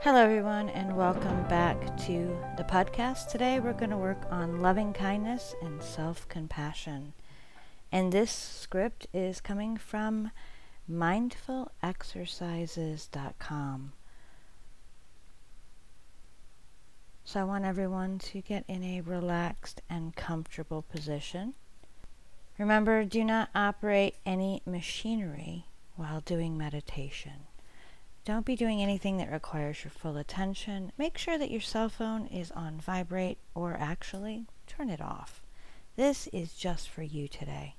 Hello, everyone, and welcome back to the podcast. Today, we're going to work on loving kindness and self-compassion. And this script is coming from mindfulexercises.com. So I want everyone to get in a relaxed and comfortable position. Remember, do not operate any machinery while doing meditation. Don't be doing anything that requires your full attention. Make sure that your cell phone is on vibrate, or actually, turn it off. This is just for you today.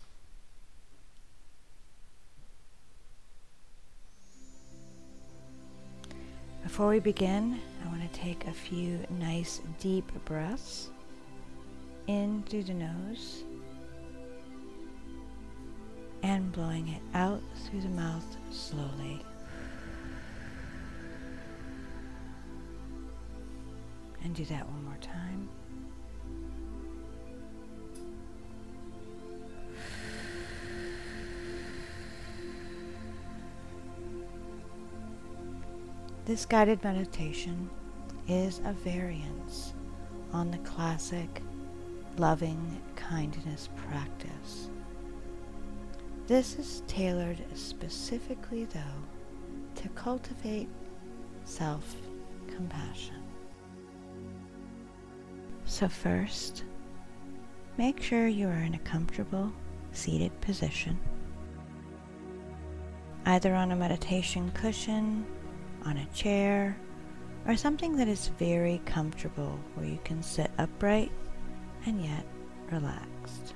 Before we begin, I want to take a few nice deep breaths in through the nose and blowing it out through the mouth slowly. And do that one more time. This guided meditation is a variance on the classic loving kindness practice. This is tailored specifically, though, to cultivate self-compassion. So first, make sure you are in a comfortable seated position, either on a meditation cushion, on a chair, or something that is very comfortable where you can sit upright and yet relaxed.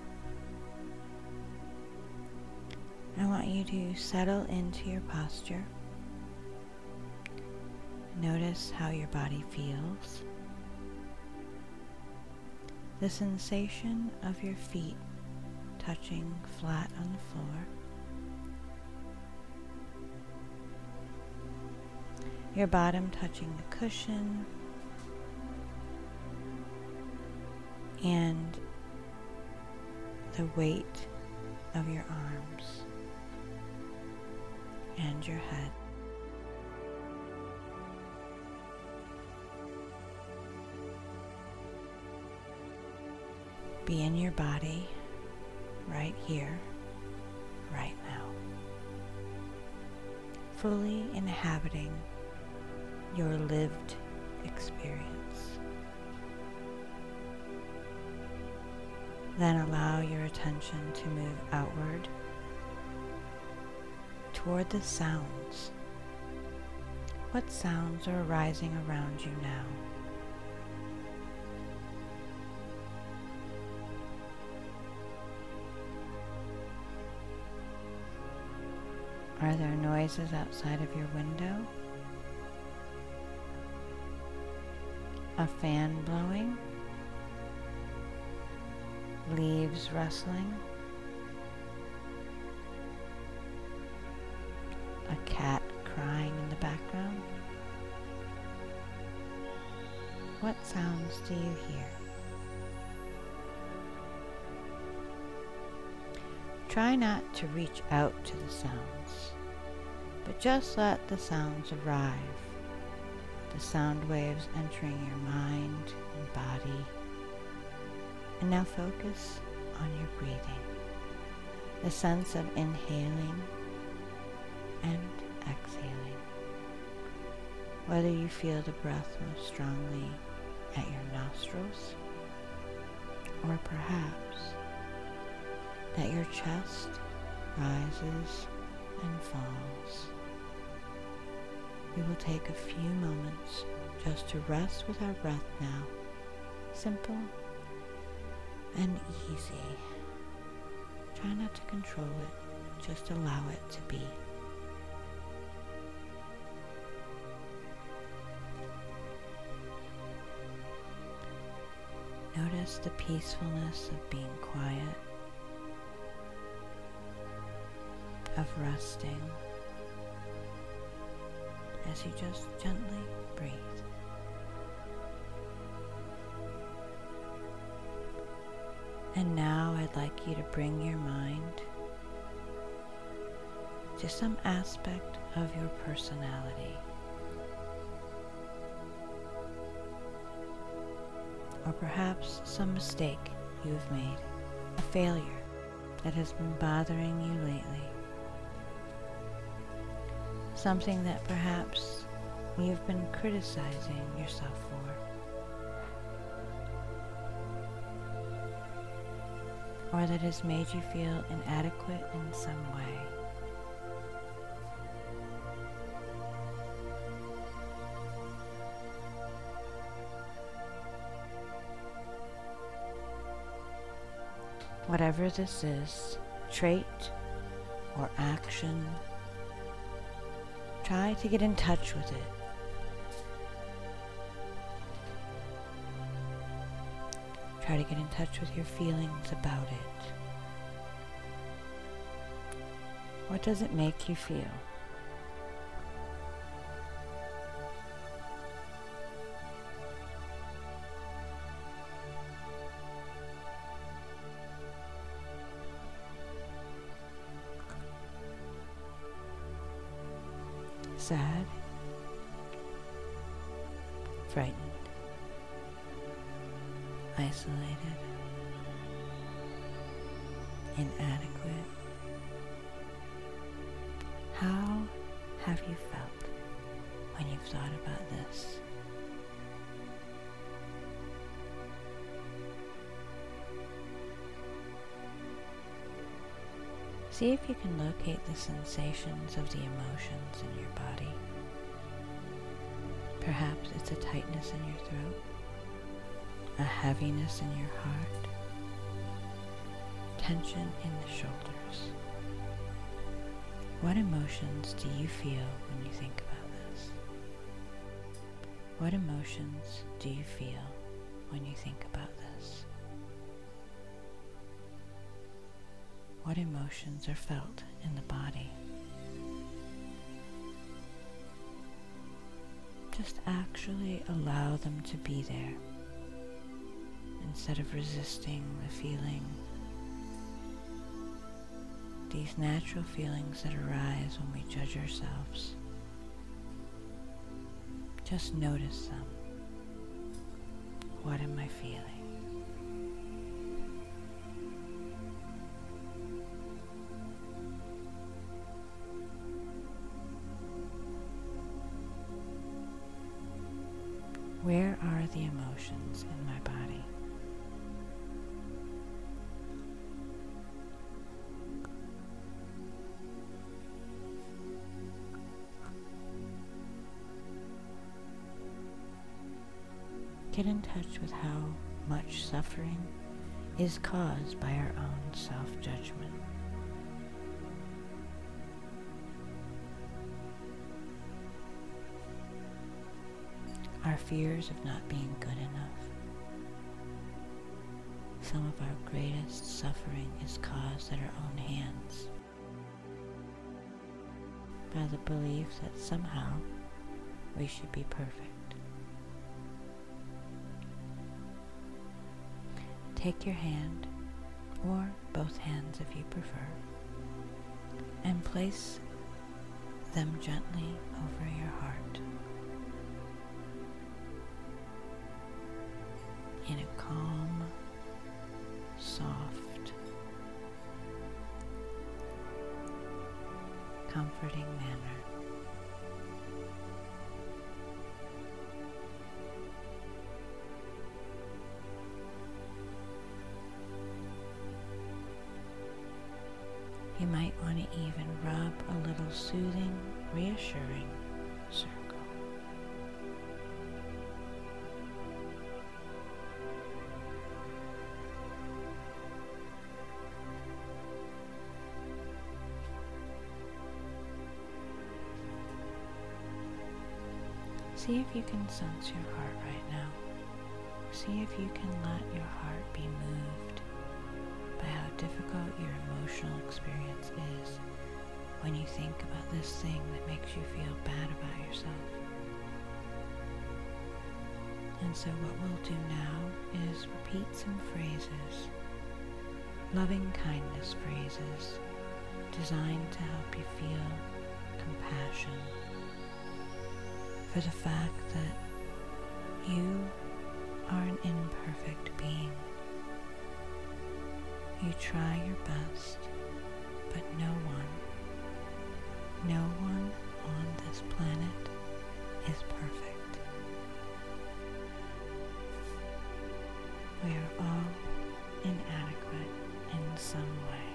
I want you to settle into your posture. Notice how your body feels. The sensation of your feet touching flat on the floor. Your bottom touching the cushion. And the weight of your arms and your head. Be in your body right here, right now, fully inhabiting your lived experience. Then allow your attention to move outward toward the sounds. What sounds are arising around you now? Are there noises outside of your window? A fan blowing? Leaves rustling? A cat crying in the background? What sounds do you hear? Try not to reach out to the sounds, but just let the sounds arrive, the sound waves entering your mind and body. And now focus on your breathing, the sense of inhaling and exhaling. Whether you feel the breath most strongly at your nostrils, or perhaps that your chest rises and falls. We will take a few moments just to rest with our breath now. Simple and easy. Try not to control it, just allow it to be. Notice the peacefulness of being quiet, of resting, as you just gently breathe. And now I'd like you to bring your mind to some aspect of your personality. or perhaps some mistake you have made, a failure that has been bothering you lately, something that perhaps you've been criticizing yourself for, or that has made you feel inadequate in some way. Whatever this is, trait or action, try to get in touch with it. Try to get in touch with your feelings about it. What does it make you feel? Sad, frightened, isolated, inadequate. How have you felt when you've thought about this? See if you can locate the sensations of the emotions in your body. Perhaps it's a tightness in your throat, a heaviness in your heart, tension in the shoulders. What emotions do you feel when you think about this? What emotions do you feel when you think about this? What emotions are felt in the body? Just actually allow them to be there instead of resisting the feeling. These natural feelings that arise when we judge ourselves. Just notice them. What am I feeling? Where are the emotions in my body? Get in touch with how much suffering is caused by our own self-judgment. Our fears of not being good enough. Some of our greatest suffering is caused at our own hands by the belief that somehow we should be perfect. Take your hand, or both hands if you prefer, and place them gently over your heart. In a calm, soft, comforting manner. You might want to even rub a little soothing, reassuring circle. See if you can sense your heart right now. See if you can let your heart be moved by how difficult your emotional experience is when you think about this thing that makes you feel bad about yourself. And so what we'll do now is repeat some phrases, loving kindness phrases, designed to help you feel compassion for the fact that you are an imperfect being. You try your best, but no one on this planet is perfect. We are all inadequate in some way.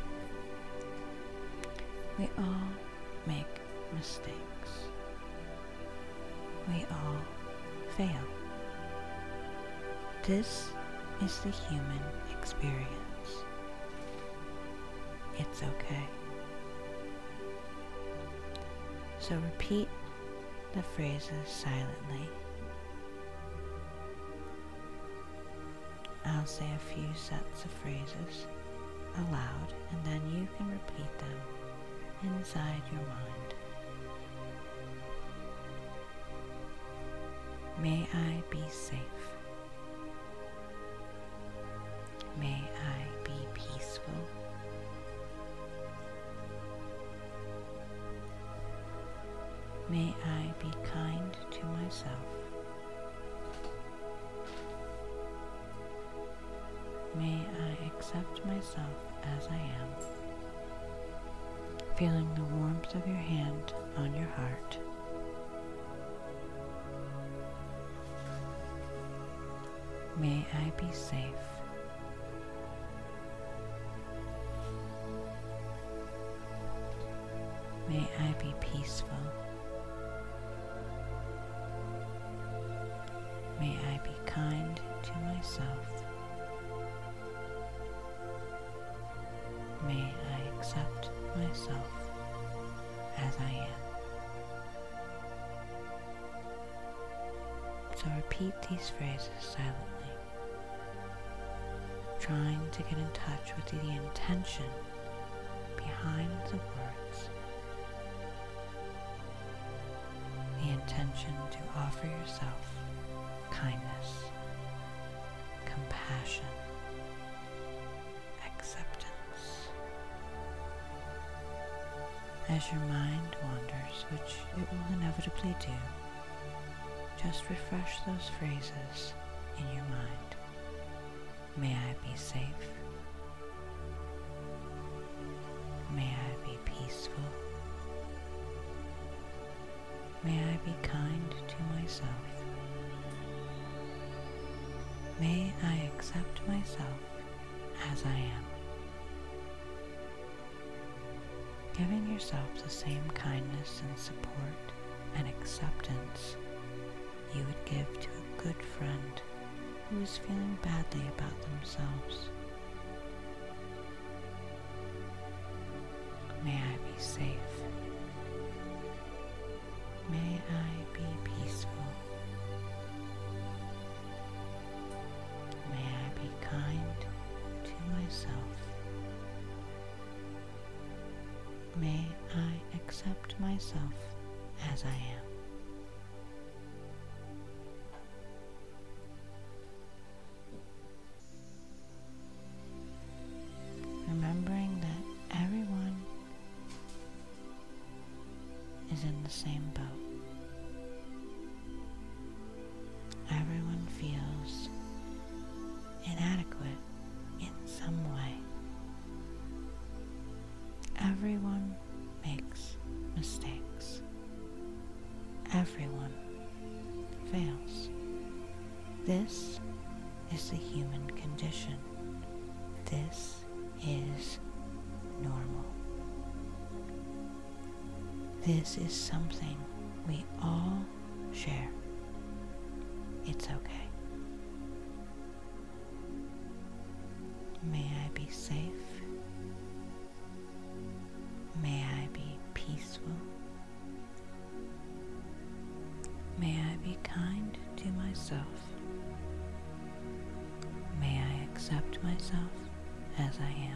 We all make mistakes. We all fail. This is the human experience. It's okay. So repeat the phrases silently. I'll say a few sets of phrases aloud, and then you can repeat them inside your mind. May I be safe. May I be peaceful. May I be kind to myself. May I accept myself as I am. Feeling the warmth of your hand on your heart. May I be safe. May I be peaceful. May I be kind to myself. May I accept myself as I am. So repeat these phrases silently, trying to get in touch with the intention behind the words. The intention to offer yourself kindness, compassion, acceptance. As your mind wanders, which it will inevitably do, just refresh those phrases in your mind. May I be safe. May I be peaceful. May I be kind to myself. May I accept myself as I am. Giving yourself the same kindness and support and acceptance you would give to a good friend who is feeling badly about themselves. May I be safe. May I be peaceful. May I be kind to myself. May I accept myself as I am. Remembering that everyone is in the same boat. Everyone feels inadequate in some way. Everyone makes mistakes. Everyone fails. This is the human condition. This is normal. This is something we all share. It's okay. May I be safe. May I be peaceful. May I be kind to myself. May I accept myself as I am.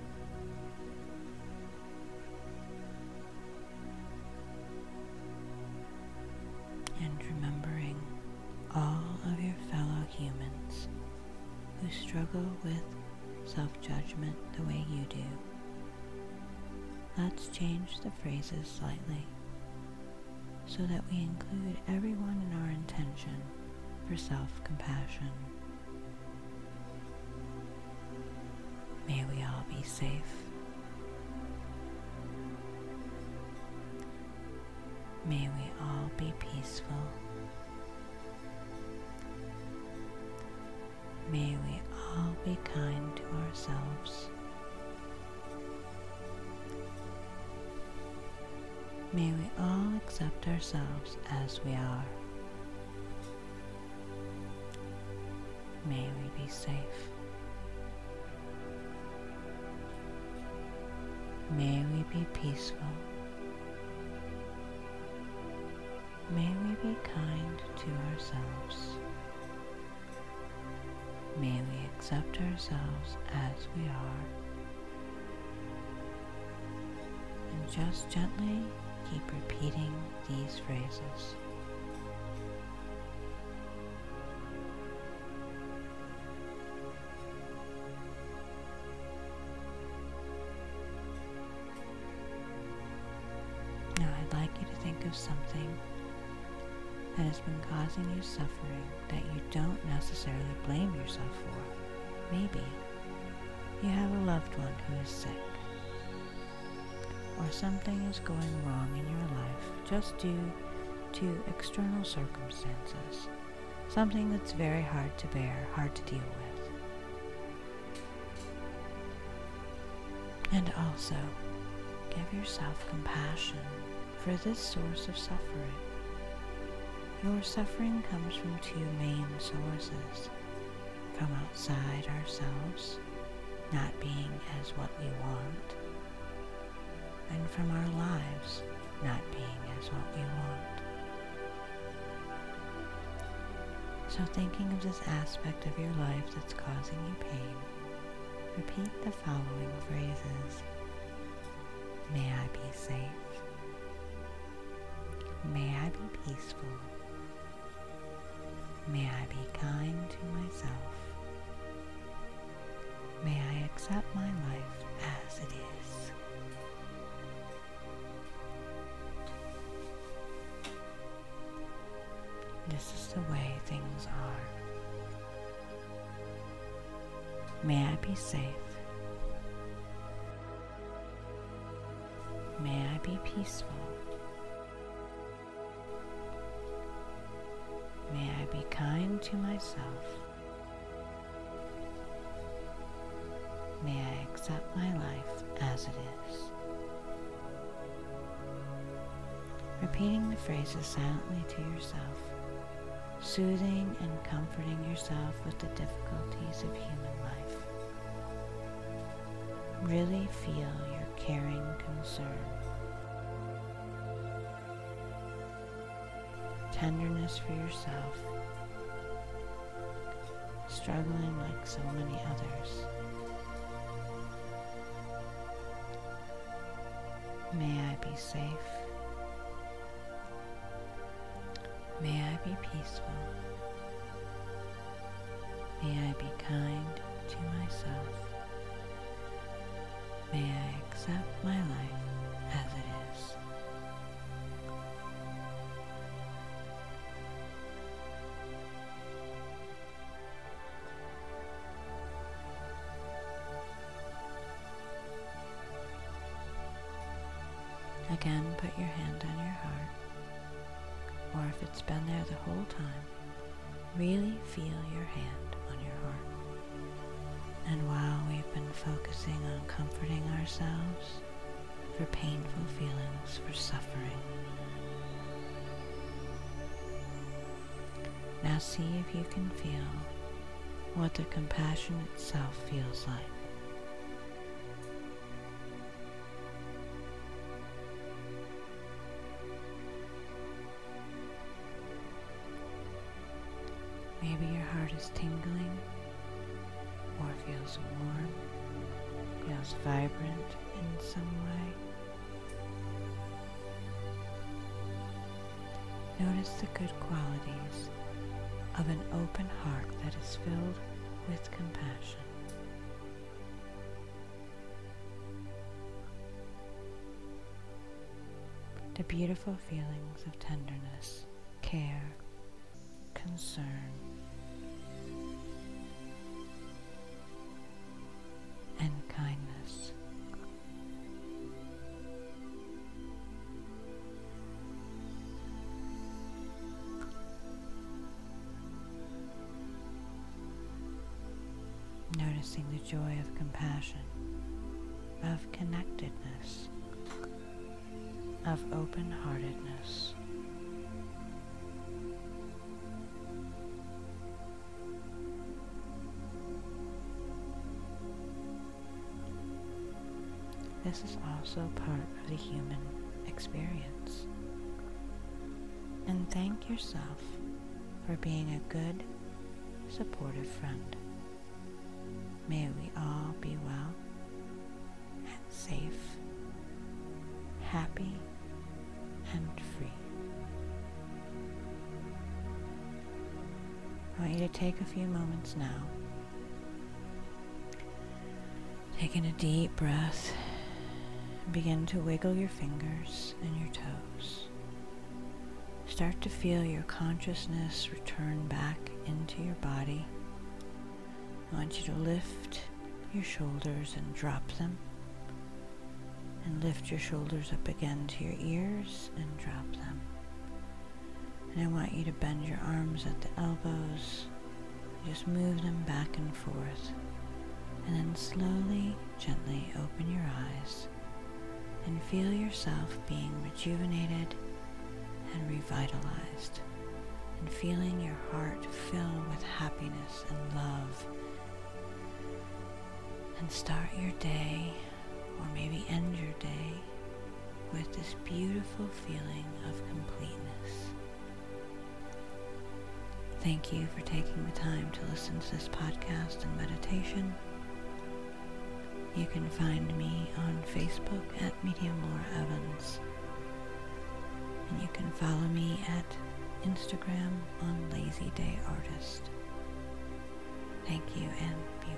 And remembering all of your fellow humans who struggle with self-judgment the way you do. Let's change the phrases slightly so that we include everyone in our intention for self-compassion. May we all be safe. May we all be peaceful. May we all be kind to ourselves. May we all accept ourselves as we are. May we be safe. May we be peaceful. May we be kind to ourselves. May we accept ourselves as we are. And just gently keep repeating these phrases. Now I'd like you to think of something that has been causing you suffering that you don't necessarily blame yourself for. Maybe you have a loved one who is sick, or something is going wrong in your life just due to external circumstances, something that's very hard to bear, hard to deal with. And also, give yourself compassion for this source of suffering. Your suffering comes from two main sources: from outside ourselves, not being as what we want, and from our lives, not being as what we want. So thinking of this aspect of your life that's causing you pain, repeat the following phrases. May I be safe. May I be peaceful. May I be kind to myself. May I accept my life as it is. This is the way things are. May I be safe. May I be peaceful. May I be kind to myself. May I accept my life as it is. Repeating the phrases silently to yourself, soothing and comforting yourself with the difficulties of human life. Really feel your caring concern. Tenderness for yourself, struggling like so many others. May I be safe. May I be peaceful. May I be kind to myself. May I accept my life as it is. Again, put your hand on your heart, or if it's been there the whole time, really feel your hand on your heart. And while we've been focusing on comforting ourselves for painful feelings, for suffering, now see if you can feel what the compassion itself feels like. Maybe your heart is tingling, or feels warm, feels vibrant in some way. Notice the good qualities of an open heart that is filled with compassion. The beautiful feelings of tenderness, care, concern and kindness. Noticing the joy of compassion, of connectedness, of open-heartedness. This is also part of the human experience. And thank yourself for being a good, supportive friend. May we all be well and safe, happy, and free. I want you to take a few moments now, taking a deep breath, and begin to wiggle your fingers and your toes. Start to feel your consciousness return back into your body. I want you to lift your shoulders and drop them, and lift your shoulders up again to your ears and drop them. And I want you to bend your arms at the elbows, just move them back and forth, and then slowly, gently open your eyes and feel yourself being rejuvenated and revitalized, and feeling your heart fill with happiness and love. And start your day, or maybe end your day, with this beautiful feeling of completeness. Thank you for taking the time to listen to this podcast and meditation. You can find me on Facebook at Medium Laura Evans, and you can follow me at Instagram on Lazy Day Artist. Thank you and be well.